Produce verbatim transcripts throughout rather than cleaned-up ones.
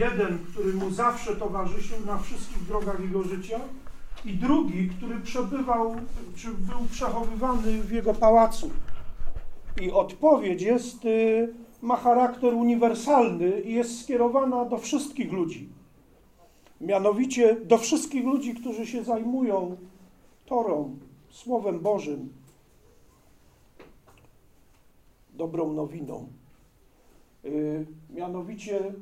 Jeden, który mu zawsze towarzyszył na wszystkich drogach jego życia, i drugi, który przebywał, czy był przechowywany w jego pałacu. I odpowiedź jest, ma charakter uniwersalny i jest skierowana do wszystkich ludzi. Mianowicie do wszystkich ludzi, którzy się zajmują Torą, Słowem Bożym, dobrą nowiną. Mianowicie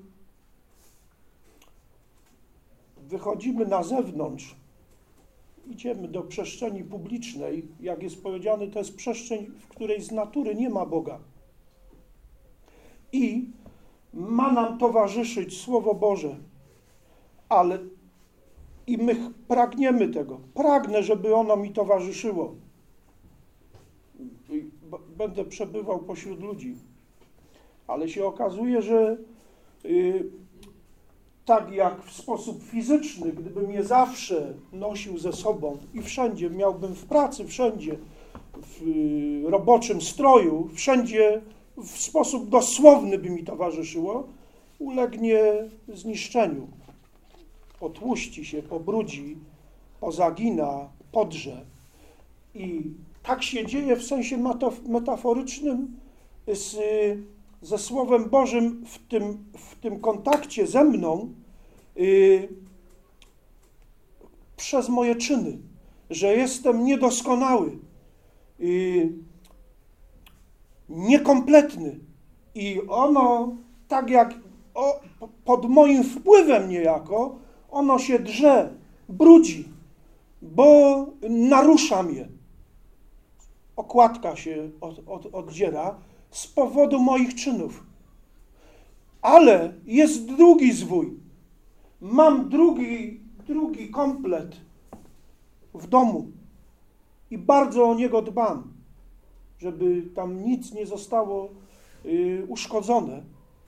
wychodzimy na zewnątrz, idziemy do przestrzeni publicznej. Jak jest powiedziane, to jest przestrzeń, w której z natury nie ma Boga. I ma nam towarzyszyć Słowo Boże, ale i my pragniemy tego. Pragnę, żeby ono mi towarzyszyło. Będę przebywał pośród ludzi. Ale się okazuje, że yy, tak jak w sposób fizyczny, gdybym je zawsze nosił ze sobą i wszędzie, miałbym w pracy, wszędzie, w yy, roboczym stroju, wszędzie w sposób dosłowny by mi towarzyszyło, ulegnie zniszczeniu. Potłuści się, pobrudzi, pozagina, podrze. I tak się dzieje w sensie metaforycznym z, ze Słowem Bożym w tym, w tym kontakcie ze mną yy, przez moje czyny, że jestem niedoskonały, yy, niekompletny i ono tak jak o, pod moim wpływem niejako, ono się drze, brudzi, bo narusza mnie. Okładka się od, od, oddziera z powodu moich czynów. Ale jest drugi zwój. Mam drugi, drugi komplet w domu i bardzo o niego dbam, żeby tam nic nie zostało y, uszkodzone.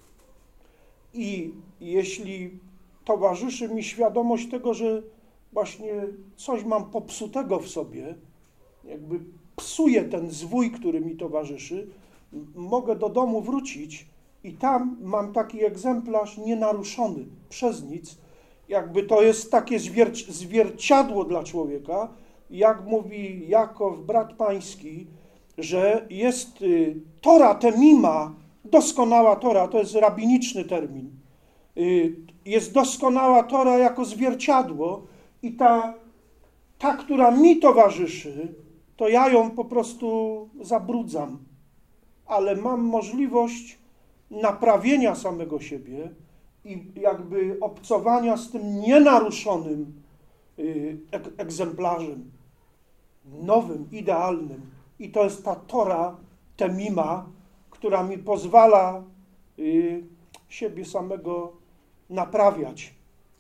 I jeśli towarzyszy mi świadomość tego, że właśnie coś mam popsutego w sobie, jakby psuję ten zwój, który mi towarzyszy, mogę do domu wrócić i tam mam taki egzemplarz nienaruszony przez nic. Jakby to jest takie zwierci zwierciadło dla człowieka, jak mówi Jakov, brat pański, że jest y, Tora temima, doskonała Tora, to jest rabiniczny termin. Y, jest doskonała Tora jako zwierciadło i ta, ta, która mi towarzyszy, to ja ją po prostu zabrudzam, ale mam możliwość naprawienia samego siebie i jakby obcowania z tym nienaruszonym y, ek egzemplarzem, nowym, idealnym. I to jest ta Tora temima, która mi pozwala y, siebie samego naprawiać.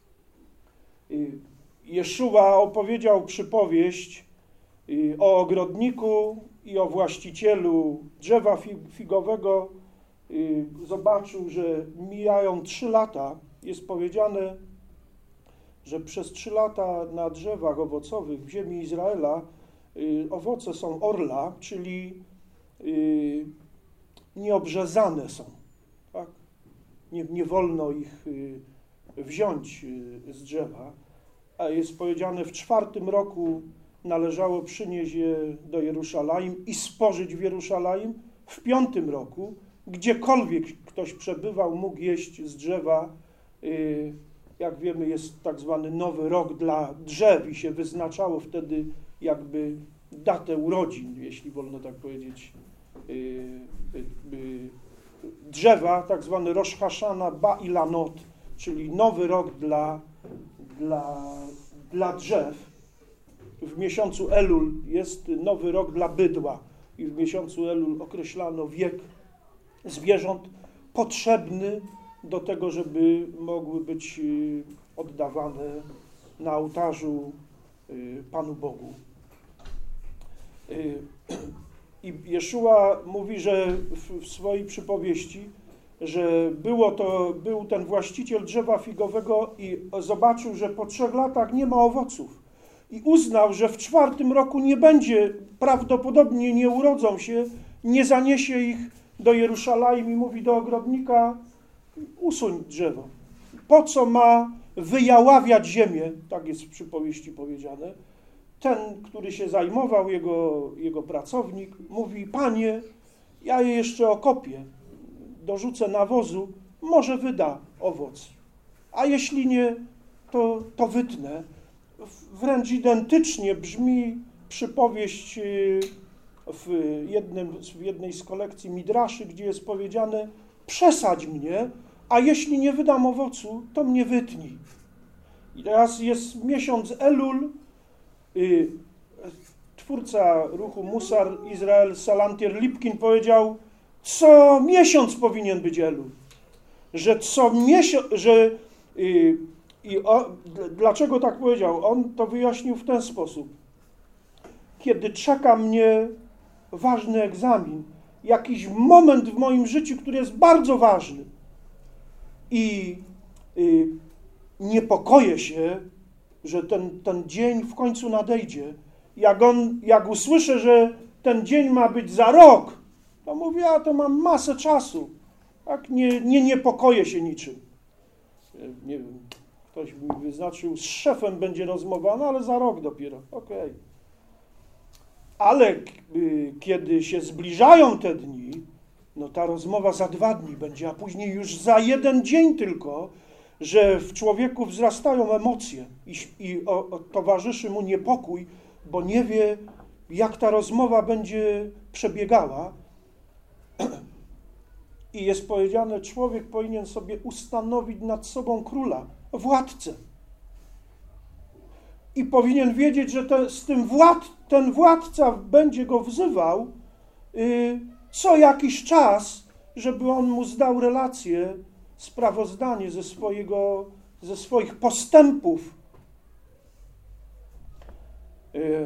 Y, Jeszua opowiedział przypowieść y, o ogrodniku i o właścicielu drzewa figowego. Y, zobaczył, że mijają trzy lata. Jest powiedziane, że przez trzy lata na drzewach owocowych w ziemi Izraela y, owoce są orla, czyli y, nieobrzezane są. Tak? Nie, nie wolno ich y, wziąć y, z drzewa. A jest powiedziane, w czwartym roku należało przynieść je do Jerusalem i spożyć w Jerusalem. W piątym roku, gdziekolwiek ktoś przebywał, mógł jeść z drzewa. Y, jak wiemy, jest tak zwany nowy rok dla drzew i się wyznaczało wtedy jakby datę urodzin, jeśli wolno tak powiedzieć, y, y, y, drzewa, tak zwany Rosh Hashana Ba'ilanot, czyli nowy rok dla, dla, dla drzew. W miesiącu Elul jest nowy rok dla bydła i w miesiącu Elul określano wiek zwierząt potrzebny do tego, żeby mogły być oddawane na ołtarzu Panu Bogu. I Jeszua mówi, że w swojej przypowieści, że było to, był ten właściciel drzewa figowego i zobaczył, że po trzech latach nie ma owoców. I uznał, że w czwartym roku nie będzie, prawdopodobnie nie urodzą się, nie zaniesie ich do Jerusalem i mówi do ogrodnika, usuń drzewo. po co ma wyjaławiać ziemię, tak jest w przypowieści powiedziane. Ten, który się zajmował, jego, jego pracownik, mówi: Panie, ja je jeszcze okopię, dorzucę nawozu, może wyda owoc, a jeśli nie, to, to wytnę. Wręcz identycznie brzmi przypowieść w, jednym, w jednej z kolekcji Midraszy, gdzie jest powiedziane: przesadź mnie, a jeśli nie wydam owocu, to mnie wytnij. I teraz jest miesiąc Elul. Twórca ruchu Musar Izrael Salanter Lipkin powiedział: co miesiąc powinien być Elul. Że co miesiąc, że i, i o, dlaczego tak powiedział? On to wyjaśnił w ten sposób. Kiedy czeka mnie ważny egzamin, jakiś moment w moim życiu, który jest bardzo ważny i, i niepokoję się, że ten, ten dzień w końcu nadejdzie. Jak, on, jak usłyszę, że ten dzień ma być za rok, to mówię: ja to mam masę czasu. Tak? Nie, nie niepokoję się niczym. Nie wiem, ktoś mi wyznaczył, z szefem będzie rozmowa, no ale za rok dopiero. Okej. Okay. Ale y, kiedy się zbliżają te dni, no ta rozmowa za dwa dni będzie, a później już za jeden dzień tylko, że w człowieku wzrastają emocje i, i o, o, towarzyszy mu niepokój, bo nie wie, jak ta rozmowa będzie przebiegała. I jest powiedziane, człowiek powinien sobie ustanowić nad sobą króla, władcę. I powinien wiedzieć, że te, z tym wład, ten władca będzie go wzywał y, co jakiś czas, żeby on mu zdał relację, sprawozdanie ze, swojego, ze swoich postępów. Y,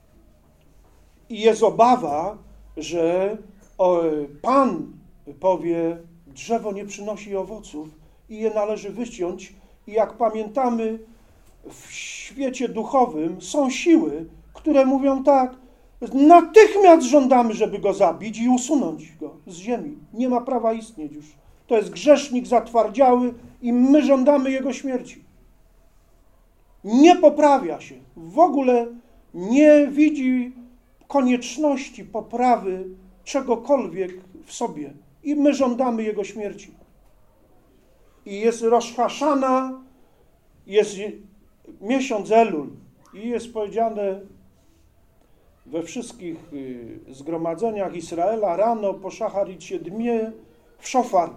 I jest obawa, że o, Pan powie: drzewo nie przynosi owoców i je należy wyciąć. I jak pamiętamy, w świecie duchowym są siły, które mówią tak: natychmiast żądamy, żeby go zabić i usunąć go z ziemi. Nie ma prawa istnieć już. To jest grzesznik zatwardziały i my żądamy jego śmierci. Nie poprawia się. W ogóle nie widzi konieczności poprawy czegokolwiek w sobie. I my żądamy jego śmierci. I jest Rosh Hashana, jest miesiąc Elul i jest powiedziane we wszystkich zgromadzeniach Izraela rano po szacharit się dmie w szofar.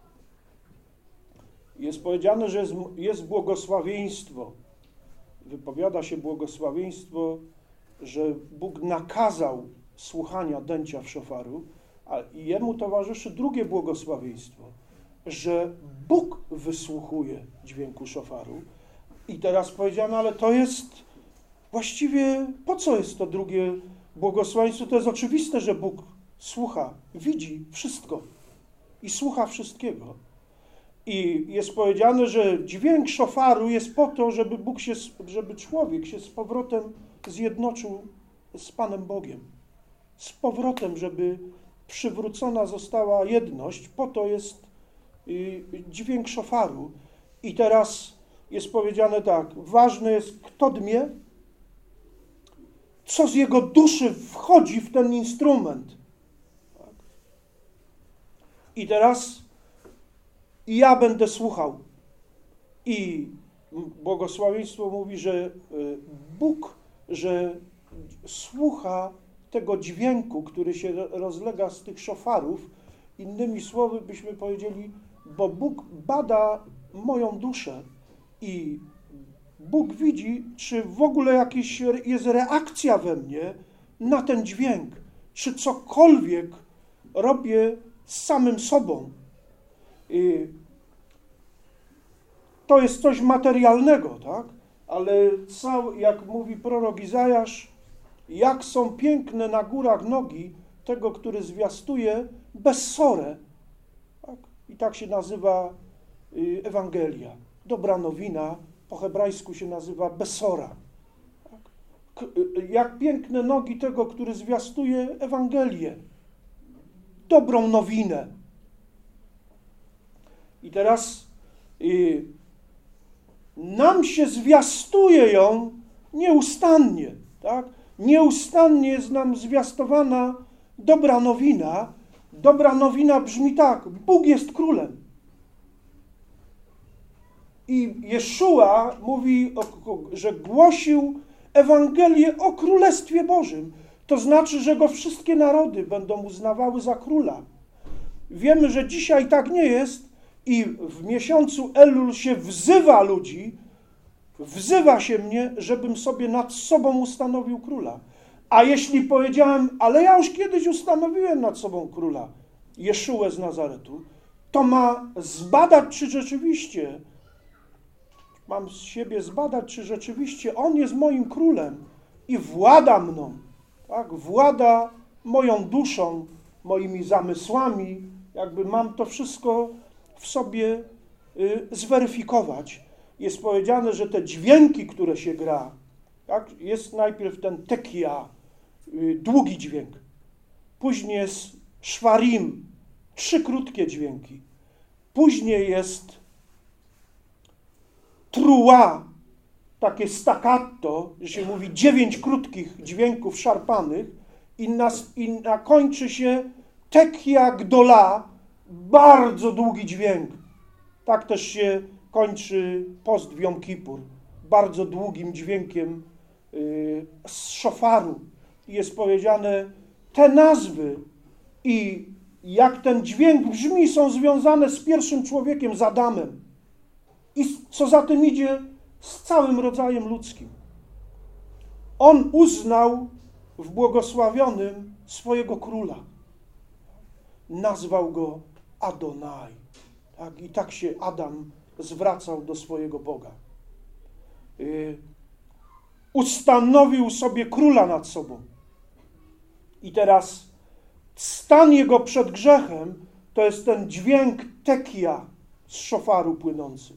Jest powiedziane, że jest, jest błogosławieństwo. Wypowiada się błogosławieństwo, że Bóg nakazał słuchania dęcia w szofaru, a jemu towarzyszy drugie błogosławieństwo, że Bóg wysłuchuje dźwięku szofaru. I teraz powiedziano, ale to jest właściwie, po co jest to drugie błogosławieństwo? To jest oczywiste, że Bóg słucha, widzi wszystko i słucha wszystkiego. I jest powiedziane, że dźwięk szofaru jest po to, żeby Bóg się, żeby człowiek się z powrotem zjednoczył z Panem Bogiem. Z powrotem, żeby przywrócona została jedność, po to jest dźwięk szofaru. I teraz jest powiedziane tak: ważne jest, kto dmie, co z jego duszy wchodzi w ten instrument. I teraz ja będę słuchał. I błogosławieństwo mówi, że Bóg, że słucha tego dźwięku, który się rozlega z tych szofarów. Innymi słowy byśmy powiedzieli, bo Bóg bada moją duszę i Bóg widzi, czy w ogóle jakaś jest reakcja we mnie na ten dźwięk, czy cokolwiek robię z samym sobą. I to jest coś materialnego, tak? Ale cały, jak mówi prorok Izajasz, jak są piękne na górach nogi tego, który zwiastuje bessorę. Tak? I tak się nazywa Ewangelia. Dobra nowina po hebrajsku się nazywa besora. Tak? Jak piękne nogi tego, który zwiastuje Ewangelię. Dobrą nowinę. I teraz y, nam się zwiastuje ją nieustannie, tak? Nieustannie jest nam zwiastowana dobra nowina. Dobra nowina brzmi tak: Bóg jest królem. I Jeszua mówi, że głosił Ewangelię o Królestwie Bożym. To znaczy, że go wszystkie narody będą uznawały za króla. Wiemy, że dzisiaj tak nie jest i w miesiącu Elul się wzywa ludzi, wzywa się mnie, żebym sobie nad sobą ustanowił króla. A jeśli powiedziałem, ale ja już kiedyś ustanowiłem nad sobą króla, Jeszułę z Nazaretu, to ma zbadać, czy rzeczywiście, mam z siebie zbadać, czy rzeczywiście On jest moim królem i włada mną, tak? Włada moją duszą, moimi zamysłami, jakby mam to wszystko w sobie y, zweryfikować. Jest powiedziane, że te dźwięki, które się gra, tak? Jest najpierw ten tekia, y, długi dźwięk, później jest szwarim, trzy krótkie dźwięki, później jest trua, takie staccato, że się mówi dziewięć krótkich dźwięków szarpanych i, nas, i nakończy się tekia gdola, bardzo długi dźwięk. Tak też się kończy post w Jom Kippur, bardzo długim dźwiękiem yy, z szofaru. I jest powiedziane, te nazwy i jak ten dźwięk brzmi, są związane z pierwszym człowiekiem, z Adamem. I co za tym idzie, z całym rodzajem ludzkim. On uznał w błogosławionym swojego króla. Nazwał go Adonai. Tak? I tak się Adam zwracał do swojego Boga. Yy, ustanowił sobie króla nad sobą. I teraz stan jego przed grzechem to jest ten dźwięk tekia z szofaru płynący.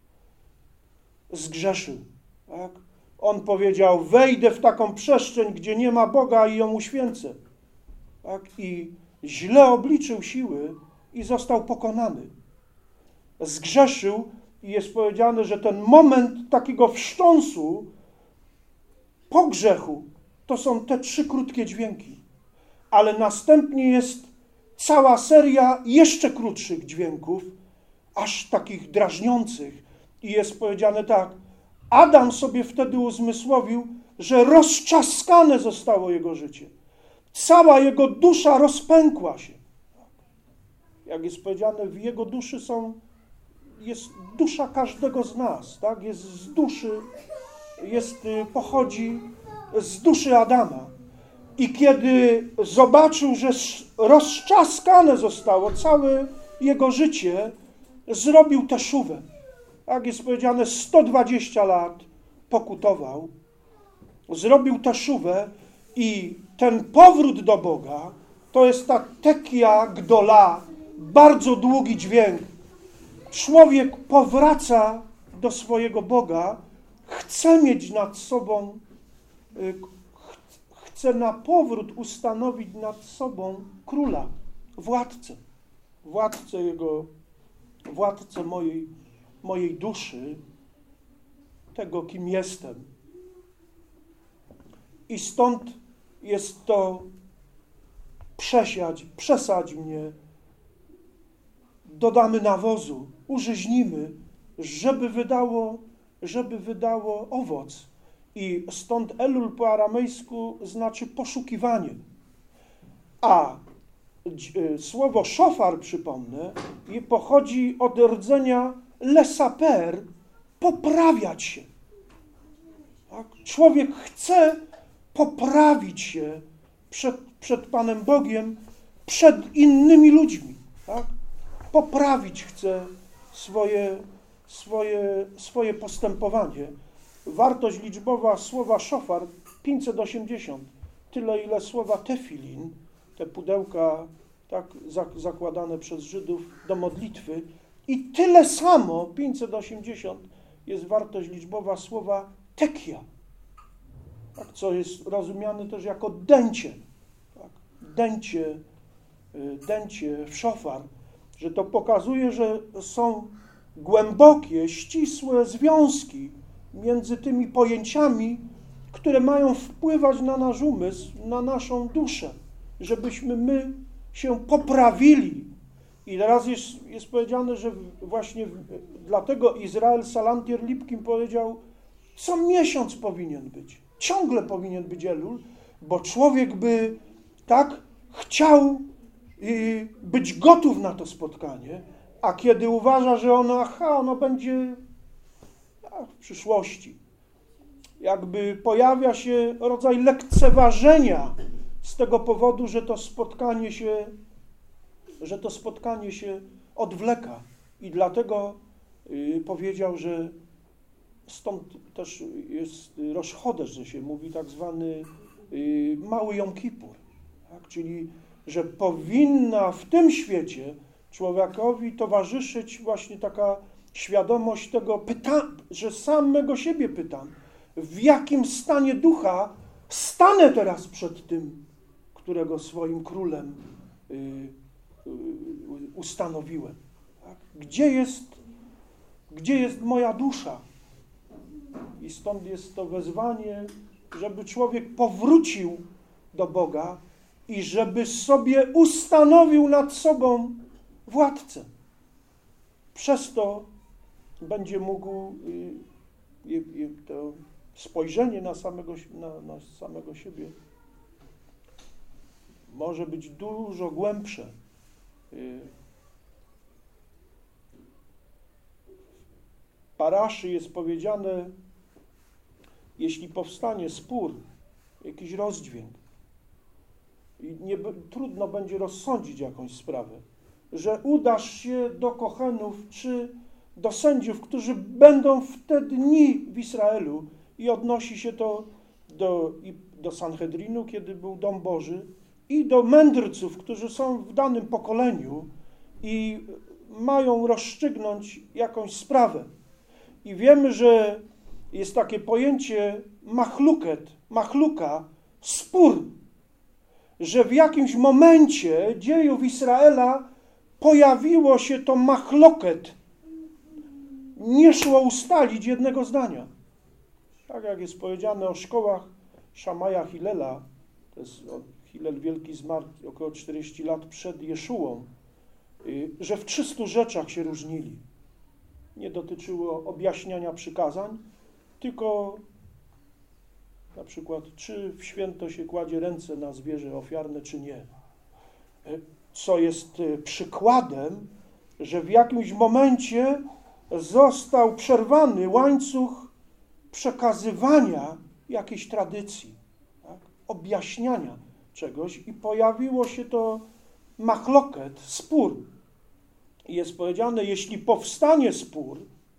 Zgrzeszył. Tak? On powiedział, wejdę w taką przestrzeń, gdzie nie ma Boga i ją uświęcę. Tak? I źle obliczył siły i został pokonany. Zgrzeszył i jest powiedziane, że ten moment takiego wstrząsu po grzechu to są te trzy krótkie dźwięki. Ale następnie jest cała seria jeszcze krótszych dźwięków, aż takich drażniących. I jest powiedziane tak, Adam sobie wtedy uzmysłowił, że rozczaskane zostało jego życie. Cała jego dusza rozpękła się. Jak jest powiedziane, w jego duszy są, jest dusza każdego z nas, tak? Jest z duszy, jest, pochodzi z duszy Adama. I kiedy zobaczył, że rozczaskane zostało całe jego życie, zrobił teszówę. Jak jest powiedziane, sto dwadzieścia lat pokutował, zrobił teszówę i ten powrót do Boga to jest ta tekia gdola, bardzo długi dźwięk. Człowiek powraca do swojego Boga, chce mieć nad sobą, chce na powrót ustanowić nad sobą króla, władcę, władcę jego, władcę mojej, mojej duszy, tego, kim jestem. I stąd jest to przesiać, przesadź mnie, dodamy nawozu, użyźnimy, żeby wydało, żeby wydało owoc. I stąd Elul po aramejsku znaczy poszukiwanie. A słowo szofar, przypomnę, pochodzi od rdzenia lesaper, poprawiać się. Tak? Człowiek chce poprawić się przed, przed Panem Bogiem, przed innymi ludźmi. Tak? Poprawić chce swoje, swoje, swoje postępowanie. Wartość liczbowa słowa szofar pięćset osiemdziesiąt, tyle ile słowa tefilin, te pudełka tak zakładane przez Żydów do modlitwy, i tyle samo, pięćset osiemdziesiąt, jest wartość liczbowa słowa tekia, tak, co jest rozumiane też jako dęcie, tak, dęcie, dęcie w szofar, że to pokazuje, że są głębokie, ścisłe związki między tymi pojęciami, które mają wpływać na nasz umysł, na naszą duszę, żebyśmy my się poprawili. I teraz jest, jest powiedziane, że właśnie dlatego Izrael Salantier Lipkin powiedział, co miesiąc powinien być, ciągle powinien być Elul, bo człowiek by tak chciał y, być gotów na to spotkanie, a kiedy uważa, że ono, aha, ono będzie a, w przyszłości, jakby pojawia się rodzaj lekceważenia z tego powodu, że to spotkanie się, że to spotkanie się odwleka. I dlatego y, powiedział, że stąd też jest Rosh Chodesh, że się mówi tak zwany y, mały Jom Kippur, tak? Czyli że powinna w tym świecie człowiekowi towarzyszyć właśnie taka świadomość tego, pyta, że samego siebie pytam, w jakim stanie ducha stanę teraz przed tym, którego swoim królem y, y, ustanowiłem. Tak? Gdzie jest, gdzie jest moja dusza? I stąd jest to wezwanie, żeby człowiek powrócił do Boga i żeby sobie ustanowił nad sobą władcę. Przez to będzie mógł y, y, to spojrzenie na samego, na, na samego siebie może być dużo głębsze. Y, w paraszy jest powiedziane, jeśli powstanie spór, jakiś rozdźwięk i nie, trudno będzie rozsądzić jakąś sprawę, że udasz się do Kochenów czy do sędziów, którzy będą w te dni w Izraelu i odnosi się to do, i do Sanhedrinu, kiedy był Dom Boży, i do mędrców, którzy są w danym pokoleniu i mają rozstrzygnąć jakąś sprawę. I wiemy, że jest takie pojęcie machluket, machluka, spór, że w jakimś momencie dziejów Izraela pojawiło się to machloket. Nie szło ustalić jednego zdania. Tak jak jest powiedziane o szkołach Szamaja Hilela, to jest Hilel Wielki zmarł około czterdzieści lat przed Jeszułą, że w trzystu rzeczach się różnili. Nie dotyczyło objaśniania przykazań, tylko na przykład, czy w święto się kładzie ręce na zwierzę ofiarne, czy nie. Co jest przykładem, że w jakimś momencie został przerwany łańcuch przekazywania jakiejś tradycji, tak? Objaśniania czegoś i pojawiło się to machloket, spór. I jest powiedziane, jeśli powstanie spór,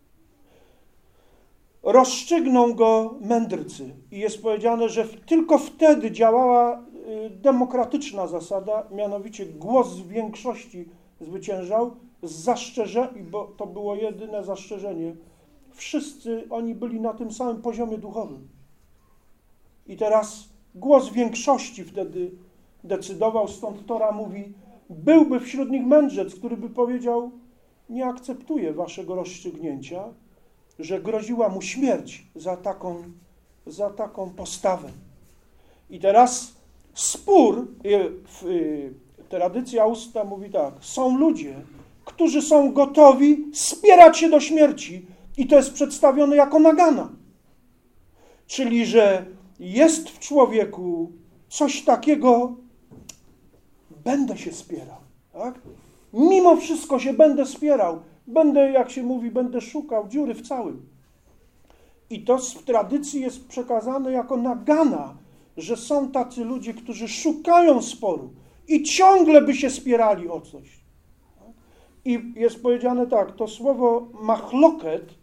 rozstrzygną go mędrcy. I jest powiedziane, że tylko wtedy działała demokratyczna zasada, mianowicie głos większości zwyciężał, z zastrzeżeniem, bo to było jedyne zastrzeżenie. Wszyscy oni byli na tym samym poziomie duchowym. I teraz głos większości wtedy decydował, stąd Tora mówi, byłby wśród nich mędrzec, który by powiedział, nie akceptuję waszego rozstrzygnięcia, że groziła mu śmierć za taką, za taką postawę. I teraz spór, tradycja usta mówi tak, są ludzie, którzy są gotowi spierać się do śmierci i to jest przedstawione jako nagana. Czyli, że jest w człowieku coś takiego, będę się spierał, tak? Mimo wszystko się będę spierał, będę, jak się mówi, będę szukał dziury w całym. I to w tradycji jest przekazane jako nagana, że są tacy ludzie, którzy szukają sporu i ciągle by się spierali o coś. I jest powiedziane tak, to słowo machloket,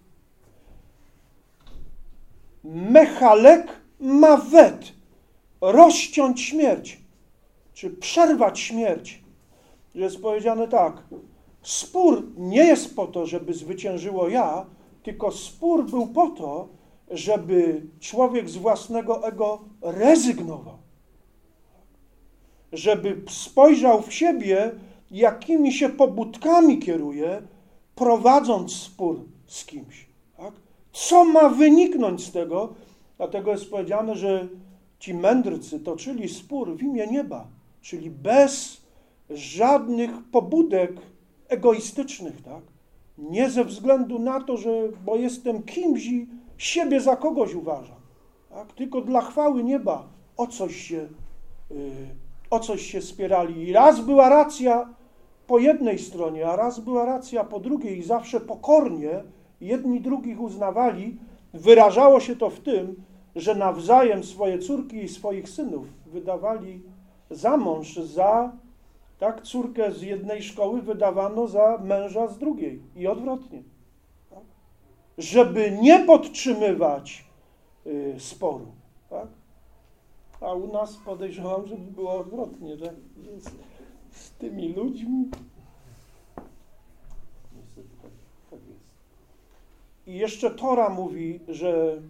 mechalek mawet, rozciąć śmierć, czy przerwać śmierć. Jest powiedziane tak, spór nie jest po to, żeby zwyciężyło ja, tylko spór był po to, żeby człowiek z własnego ego rezygnował. Żeby spojrzał w siebie, jakimi się pobudkami kieruje, prowadząc spór z kimś. Tak? Co ma wyniknąć z tego? Dlatego jest powiedziane, że ci mędrcy toczyli spór w imię nieba, czyli bez żadnych pobudek egoistycznych, tak? Nie ze względu na to, że bo jestem kimś i siebie za kogoś uważam, tak? Tylko dla chwały nieba o coś się, yy, o coś się spierali. I raz była racja po jednej stronie, a raz była racja po drugiej i zawsze pokornie jedni drugich uznawali. Wyrażało się to w tym, że nawzajem swoje córki i swoich synów wydawali za mąż, za tak, córkę z jednej szkoły wydawano za męża z drugiej i odwrotnie. Tak? Żeby nie podtrzymywać y, sporu. Tak? A u nas podejrzewam, żeby było odwrotnie, że z, z tymi ludźmi niestety tak, tak jest. I jeszcze Tora mówi, że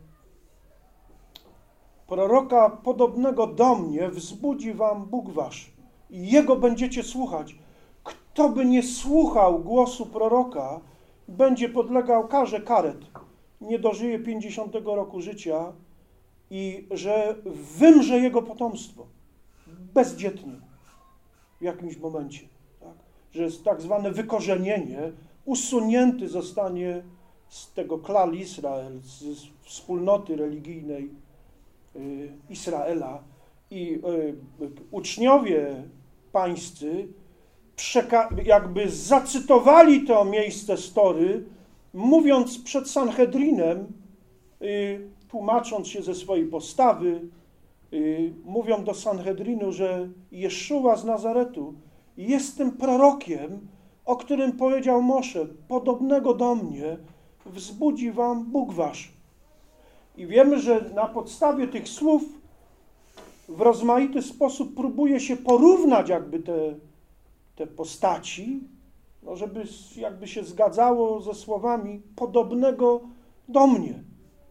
proroka podobnego do mnie wzbudzi wam Bóg wasz i Jego będziecie słuchać. Kto by nie słuchał głosu proroka, będzie podlegał karze karet. Nie dożyje pięćdziesiątego roku życia i że wymrze jego potomstwo. Bezdzietnie w jakimś momencie. Tak? Że jest tak zwane wykorzenienie, usunięty zostanie z tego klal Izrael, z wspólnoty religijnej y, Izraela i y, uczniowie pańscy jakby zacytowali to miejsce z Tory, mówiąc przed Sanhedrinem, y, tłumacząc się ze swojej postawy, y, mówią do Sanhedrinu, że Jeszua z Nazaretu jest tym prorokiem, o którym powiedział Mosze, podobnego do mnie wzbudzi wam Bóg wasz. I wiemy, że na podstawie tych słów w rozmaity sposób próbuje się porównać jakby te, te postaci, no żeby jakby się zgadzało ze słowami podobnego do mnie.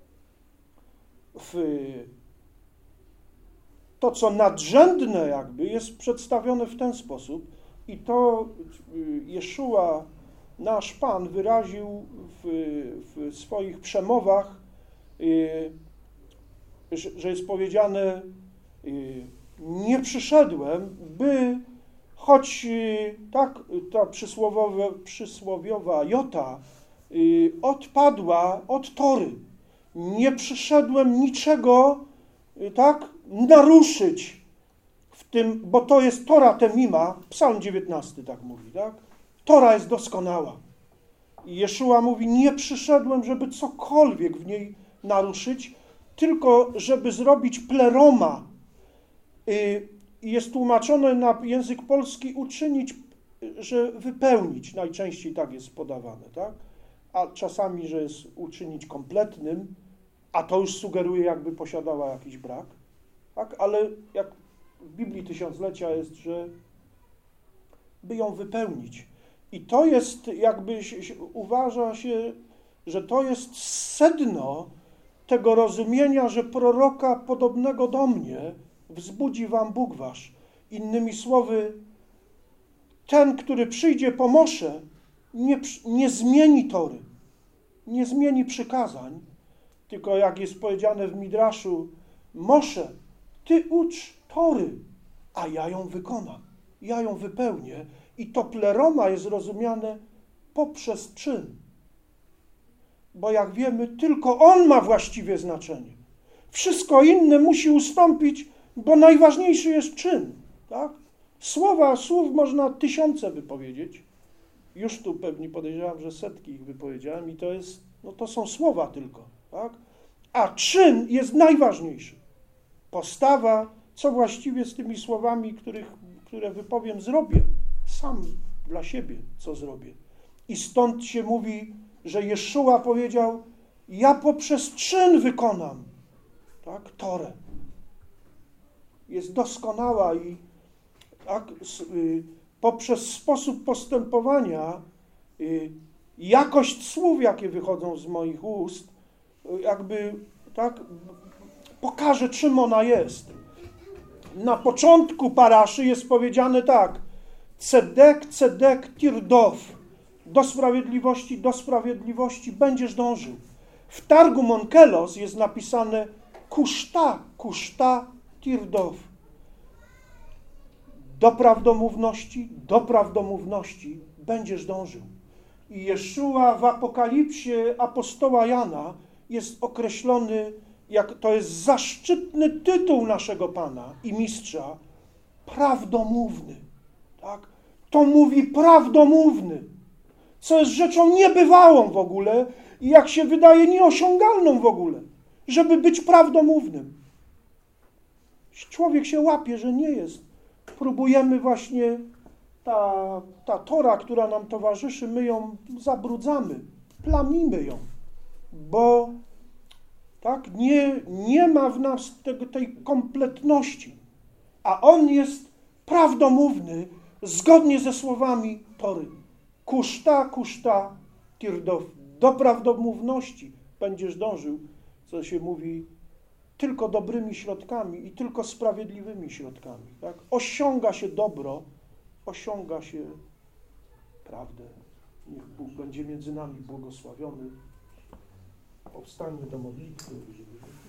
W to, co nadrzędne jakby jest przedstawione w ten sposób i to Jeszua, nasz Pan, wyraził w, w swoich przemowach, że jest powiedziane: nie przyszedłem, by choć tak ta przysłowiowa, przysłowiowa jota odpadła od Tory. Nie przyszedłem niczego tak naruszyć w tym, bo to jest Tora Temima, Psalm dziewiętnasty tak mówi, tak? Tora jest doskonała. I Jeszua mówi: nie przyszedłem, żeby cokolwiek w niej naruszyć, tylko żeby zrobić pleroma. I jest tłumaczone na język polski uczynić, że wypełnić. Najczęściej tak jest podawane, tak? A czasami, że jest uczynić kompletnym, a to już sugeruje, jakby posiadała jakiś brak. Tak? Ale jak w Biblii Tysiąclecia jest, że by ją wypełnić. I to jest, jakby uważa się, że to jest sedno tego rozumienia, że proroka podobnego do mnie wzbudzi wam Bóg wasz. Innymi słowy, ten, który przyjdzie po Mosze, nie, nie zmieni Tory, nie zmieni przykazań, tylko jak jest powiedziane w Midraszu: Mosze, ty ucz Tory, a ja ją wykonam, ja ją wypełnię. I to pleroma jest rozumiane poprzez czyn. Bo jak wiemy, tylko on ma właściwie znaczenie. Wszystko inne musi ustąpić, bo najważniejszy jest czyn. Tak? Słowa, słów można tysiące wypowiedzieć. Już tu pewnie podejrzewam, że setki ich wypowiedziałem i to jest, no to są słowa tylko. Tak? A czyn jest najważniejszy. Postawa, co właściwie z tymi słowami, których, które wypowiem, zrobię. Sam dla siebie, co zrobię. I stąd się mówi, że Jeszua powiedział: ja poprzez czyn wykonam, tak, Torę. Jest doskonała i tak, y, poprzez sposób postępowania, y, jakość słów, jakie wychodzą z moich ust, y, jakby tak pokaże, czym ona jest. Na początku paraszy jest powiedziane tak: Cedek, Cedek, Tirdow. do sprawiedliwości, do sprawiedliwości będziesz dążył. W Targum Onkelos jest napisane kuszta, kuszta tirdow. Do prawdomówności, do prawdomówności będziesz dążył. I Jeszua w Apokalipsie apostoła Jana jest określony, jak to jest zaszczytny tytuł naszego Pana i Mistrza, prawdomówny. Tak? To mówi prawdomówny, co jest rzeczą niebywałą w ogóle i jak się wydaje nieosiągalną w ogóle, żeby być prawdomównym. Człowiek się łapie, że nie jest. Próbujemy właśnie, ta, ta tora, która nam towarzyszy, my ją zabrudzamy, plamimy ją, bo tak, nie, nie ma w nas tego, tej kompletności, a On jest prawdomówny zgodnie ze słowami Tory. Kuszta, kuszta, tirdow. Do prawdomówności będziesz dążył, co się mówi, tylko dobrymi środkami i tylko sprawiedliwymi środkami. Tak? Osiąga się dobro, osiąga się prawdę. Niech Bóg będzie między nami błogosławiony. Powstańmy do modlitwy.